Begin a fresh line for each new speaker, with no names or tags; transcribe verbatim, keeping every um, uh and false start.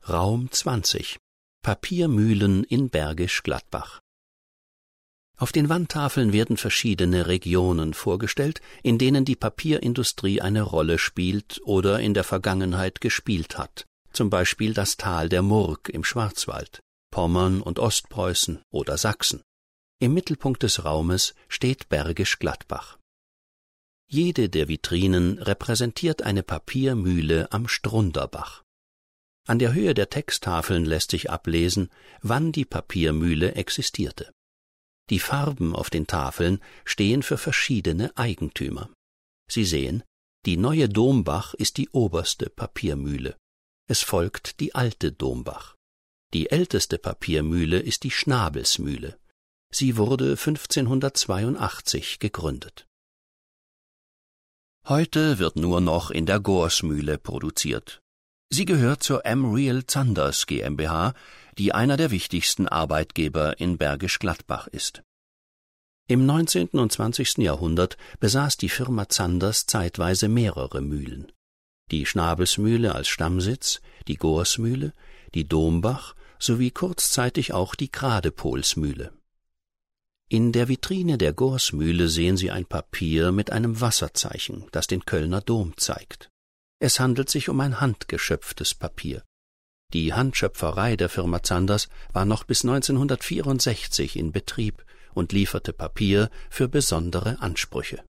Raum zwanzig. Papiermühlen in Bergisch Gladbach. Auf den Wandtafeln werden verschiedene Regionen vorgestellt, in denen die Papierindustrie eine Rolle spielt oder in der Vergangenheit gespielt hat, zum Beispiel das Tal der Murg im Schwarzwald, Pommern und Ostpreußen oder Sachsen. Im Mittelpunkt des Raumes steht Bergisch Gladbach. Jede der Vitrinen repräsentiert eine Papiermühle am Strunderbach. An der Höhe der Texttafeln lässt sich ablesen, wann die Papiermühle existierte. Die Farben auf den Tafeln stehen für verschiedene Eigentümer. Sie sehen, die neue Dombach ist die oberste Papiermühle. Es folgt die alte Dombach. Die älteste Papiermühle ist die Schnabelsmühle. Sie wurde fünfzehnhundertzweiundachtzig gegründet. Heute wird nur noch in der Gorsmühle produziert. Sie gehört zur M-Real Zanders GmbH, die einer der wichtigsten Arbeitgeber in Bergisch Gladbach ist. Im neunzehnten und zwanzigsten Jahrhundert besaß die Firma Zanders zeitweise mehrere Mühlen. Die Schnabelsmühle als Stammsitz, die Gorsmühle, die Dombach sowie kurzzeitig auch die Gradepolsmühle. In der Vitrine der Gorsmühle sehen Sie ein Papier mit einem Wasserzeichen, das den Kölner Dom zeigt. Es handelt sich um ein handgeschöpftes Papier. Die Handschöpferei der Firma Zanders war noch bis neunzehnhundertvierundsechzig in Betrieb und lieferte Papier für besondere Ansprüche.